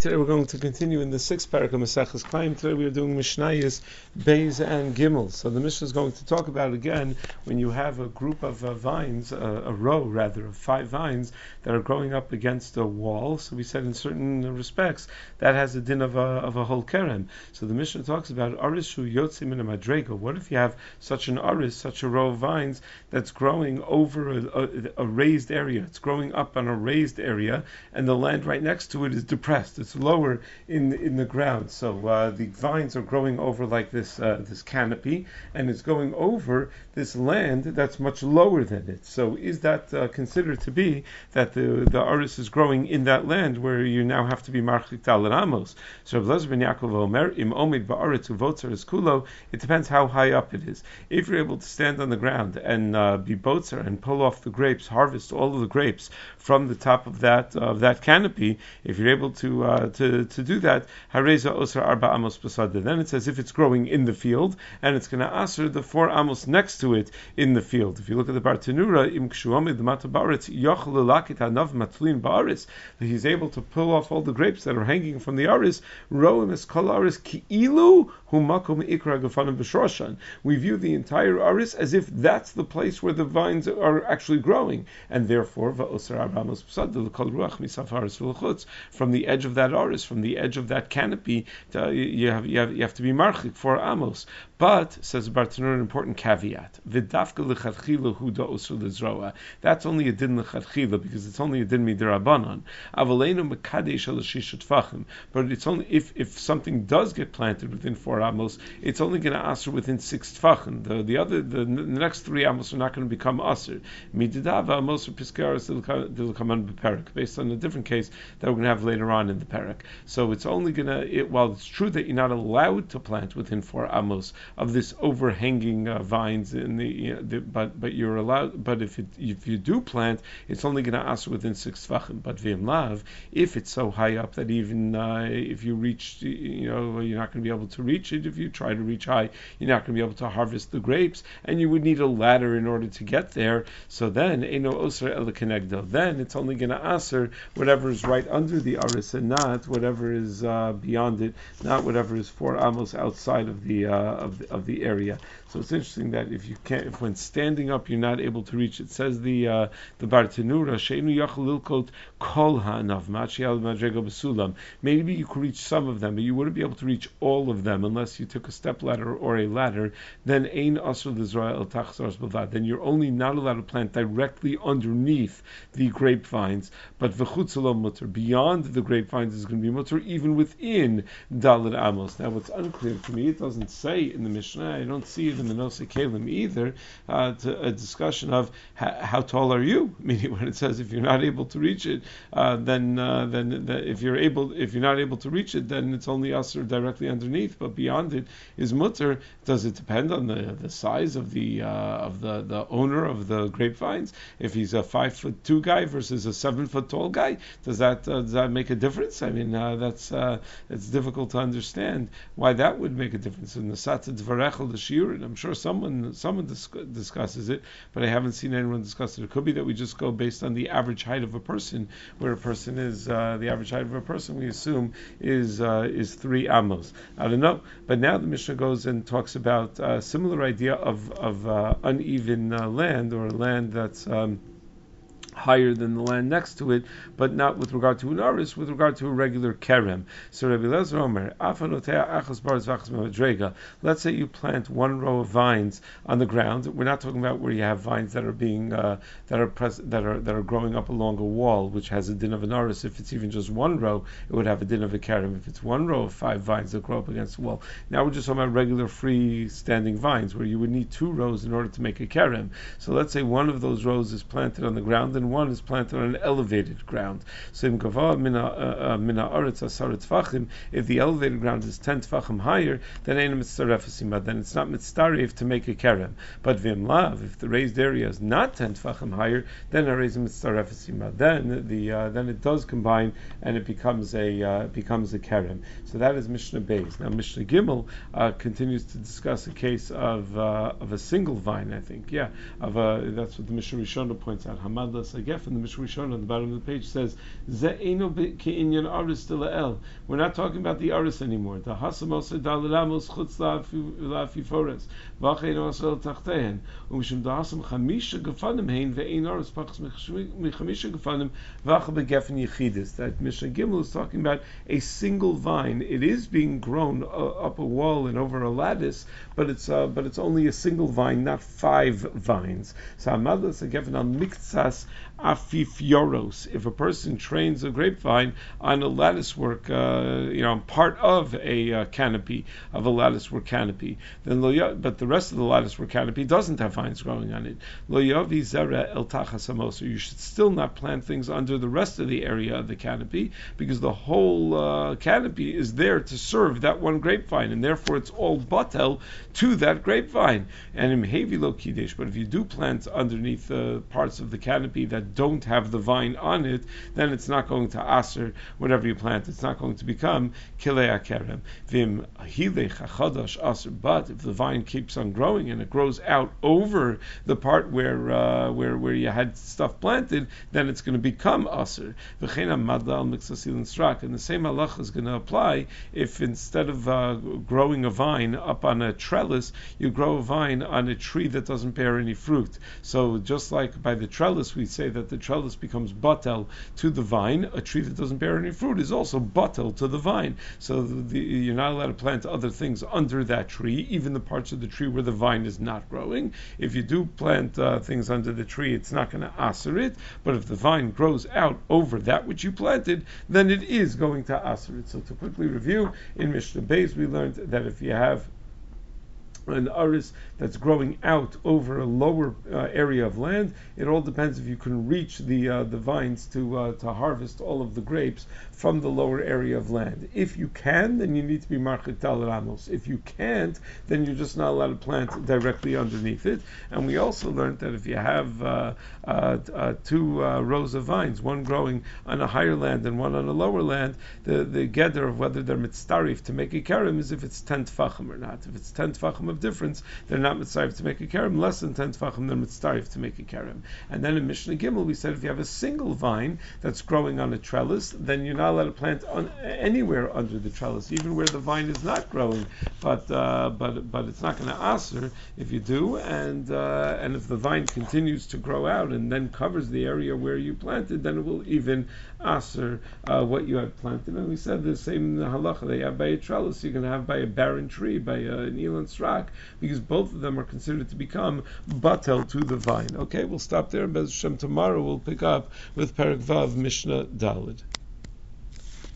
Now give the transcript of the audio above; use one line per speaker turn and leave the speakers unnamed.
Today we're going to continue in the sixth parak of Maseches Chaim. Today we are doing Mishnayos, Beis and Gimel. So the Mishnah is going to talk about again when you have a group of vines, a row rather of 5 vines that are growing up against a wall. So we said in certain respects that has a din of a whole kerem. So the Mishnah talks about arishu yotzim min madrega. What if you have such an aris, such a row of vines that's growing over a raised area? It's growing up on a raised area, and the land right next to it is depressed. It's lower in the ground, so the vines are growing over like this canopy, and it's going over this land that's much lower than it. So is that considered to be that the aris is growing in that land where you now have to be marchik tal ramos? So Rav Elazar ben Yaakov Omer im omid ba'aretz uvotzer es kulo. It depends how high up it is. If you're able to stand on the ground and be botzer and pull off the grapes, harvest all of the grapes from the top of that canopy, if you're able to do that, hareza osar arba amos basada. Then it's as if it's growing in the field, and it's going to answer the 4 amos next to it in the field. If you look at the Bartanura, im kshuamid mata baretz yochel lakit hanav matlin baaretz, he's able to pull off all the grapes that are hanging from the aris. Roim es kol aris ki'ilu hu makom ikra gefanim b'shoshan. We view the entire aris as if that's the place where the vines are actually growing, and therefore va'osar arba amos basada l'kol ruach misaf aris v'lchutz, from the edge of that aris, from the edge of that canopy, you have to be marchik 4 amos. But, says Bartanur, an important caveat, v'dafka l'chadchila hu da'osur l'zroa. That's only a din l'chadchila, because it's only a din midirabanan. Avaleinu mekadesh al-shishat fachim. But it's only, if something does get planted within 4 amos, it's only going to asr within 6 tfachim. The next 3 amos are not going to become asr. Mididava amos or piskaris dilkaman b'perik, based on a different case that we're going to have later on in the parak. So it's only going to, while it's true that you're not allowed to plant within 4 amos of this overhanging vines in but you're allowed. But if you do plant, it's only going to ask within 6 tfachim. But v'im lav, if it's so high up that even if you reach, you're not going to be able to reach it. If you try to reach high, you're not going to be able to harvest the grapes, and you would need a ladder in order to get there. So then eino osar el kenegdo. Then it's only going to answer whatever is right under the aris, and not whatever is beyond it, not whatever is 4 amos outside of the area. So it's interesting that if when standing up you're not able to reach, it says the Bartanura sheinu yachal lilkot kol ha'anav machi al madrega b'sulam. Maybe you could reach some of them, but you wouldn't be able to reach all of them unless you took a step ladder or a ladder. Then ein asur l'zroa el tachzaros b'vad. Then you're only not allowed to plant directly underneath the grapevines, but v'chutz lo mutter, beyond the grapevines is going to be mutter, even within Dalet Amos. Now what's unclear to me, it doesn't say in the Mishnah, I don't see it in the Nosei Kelim either, a discussion of how tall are you? Meaning when it says if you're not able to reach it, then if you're not able to reach it, then it's only asur directly underneath, but beyond it is mutter. Does it depend on the size of the owner of the grapevines? If he's a 5'2" guy versus a 7' tall guy, does that make a difference? I mean, it's difficult to understand why that would make a difference. In the Satz Dvarechel the Shiurin, I'm sure someone discusses it, but I haven't seen anyone discuss it. It could be that we just go based on the average height of a person, where a person is the average height of a person we assume is 3 amos. I don't know, but now the Mishnah goes and talks about a similar idea of uneven land, or land that's higher than the land next to it, but not with regard to an aris, with regard to a regular kerem. So Rabbi Elazar Omer, let's say you plant 1 row of vines on the ground. We're not talking about where you have vines that are being that are growing up along a wall, which has a din of an aris. If it's even just 1 row, it would have a din of a kerem. If it's 1 row of 5 vines that grow up against the wall, now we're just talking about regular free-standing vines, where you would need 2 rows in order to make a kerem. So let's say one of those rows is planted on the ground, and one is planted on an elevated ground. So if the elevated ground is 10 tfachim higher, then it's not mitzaref to make a kerem. But if the raised area is not 10 tfachim higher, then then it does combine and it becomes a kerem. So that is Mishnah Beis. Now Mishnah Gimel continues to discuss a case of a single vine. I think, that's what the Mishnah Rishonah points out. Hamad Madas Agef in the Mishnah Rishon on the bottom of the page says, Ze eino ke'inyan aris dila'el. We're not talking about the aris anymore. The hasamos dalilamos chutz la'afifores. V'achein osel tachtehen. Umishum da'asam chamisha gefanim hein ve'ein aris pachas mechamisha gefanim v'achal begefen yichidis. That Mishnah Gimel is talking about a single vine. It is being grown up a wall and over a lattice, but it's only a single vine, not 5 vines. So Amadas Agefen al Miktsas Afifioros. If a person trains a grapevine on a lattice work, part of a canopy, of a lattice work canopy, then but the rest of the lattice work canopy doesn't have vines growing on it. Lo yavi zera el tachas hamoser. You should still not plant things under the rest of the area of the canopy, because the whole canopy is there to serve that one grapevine, and therefore it's all batel to that grapevine. And im hevi lo kiddush. But if you do plant underneath the parts of the canopy that don't have the vine on it, then it's not going to aser whatever you plant. It's not going to become kilei akerem. Vim hilech achadash aser. But if the vine keeps on growing and it grows out over the part where you had stuff planted, then it's going to become aser. V'chein madal mixasil and strak. And the same halacha is going to apply if instead of growing a vine up on a trellis, you grow a vine on a tree that doesn't bear any fruit. So just like by the trellis, we say that the trellis becomes batel to the vine, a tree that doesn't bear any fruit is also batel to the vine. So you're not allowed to plant other things under that tree, even the parts of the tree where the vine is not growing. If you do plant things under the tree, it's not going to aser it, but if the vine grows out over that which you planted, then it is going to aser it. So to quickly review, in Mishnah Beis we learned that if you have an aris that's growing out over a lower area of land, it all depends if you can reach the vines to harvest all of the grapes from the lower area of land. If you can, then you need to be marchik tal ramos. If you can't, then you're just not allowed to plant directly underneath it. And we also learned that if you have 2 rows of vines, one growing on a higher land and one on a lower land, the gather of whether they're mitzarif to make a kerem is if it's 10 tfachim or not. If it's 10 tfachim of difference, they're not mitzarif to make a kerem. Less than 10 tfachim, they're mitzarif to make a kerem. And then in Mishnah Gimel, we said if you have a single vine that's growing on a trellis, then you're not allowed to plant anywhere under the trellis, even where the vine is not growing. But it's not going to aser if you do, and if the vine continues to grow out and then covers the area where you planted, then it will even aser what you had planted. And we said the same halacha that you have by a trellis, you're going to have by a barren tree, by an elan strak, because both of them are considered to become batel to the vine. Okay, we'll stop there, and Bez Hashem tomorrow we'll pick up with Perek Vav Mishnah Daled.